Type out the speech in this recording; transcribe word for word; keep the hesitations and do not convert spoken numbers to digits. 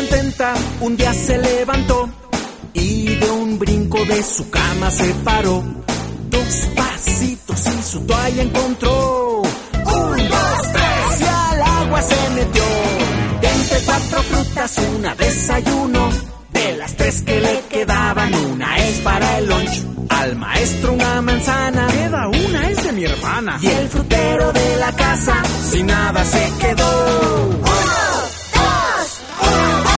contenta un día se levantó y de un brinco de su cama se paró. Dos pasitos y su toalla encontró. Un, dos, tres y al agua se metió. De entre cuatro frutas una desayuno. De las tres que le quedaban, una es para el lunch. Al maestro una manzana, queda una, es de mi hermana. Y el frutero de la casa sin nada se quedó. ¡Uno!